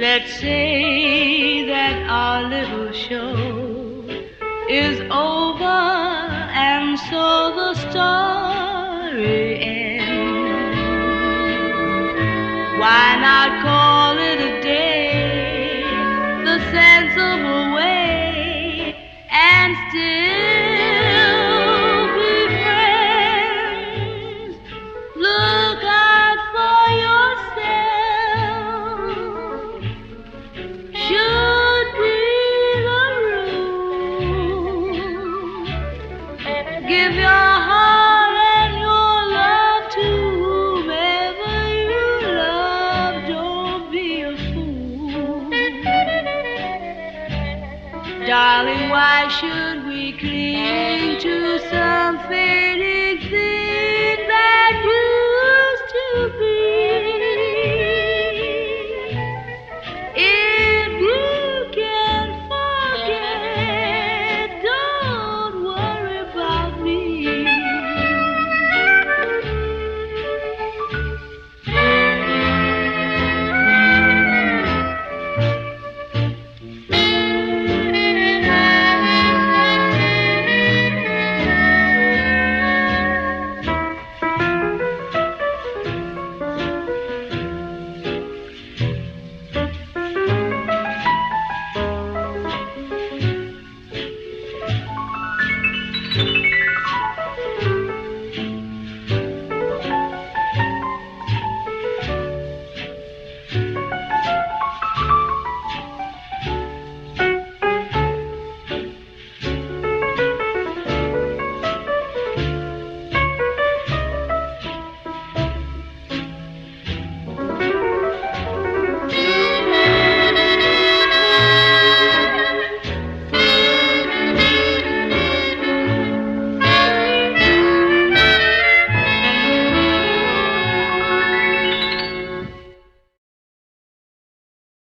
Let's say that our little show is over, and so the story ends. Why not call it a day the sensible way and still be friends? Look out for yourself. Should be the rule. Give your heart and your love to whomever you love. Don't be a fool. Darling, why should we cling to something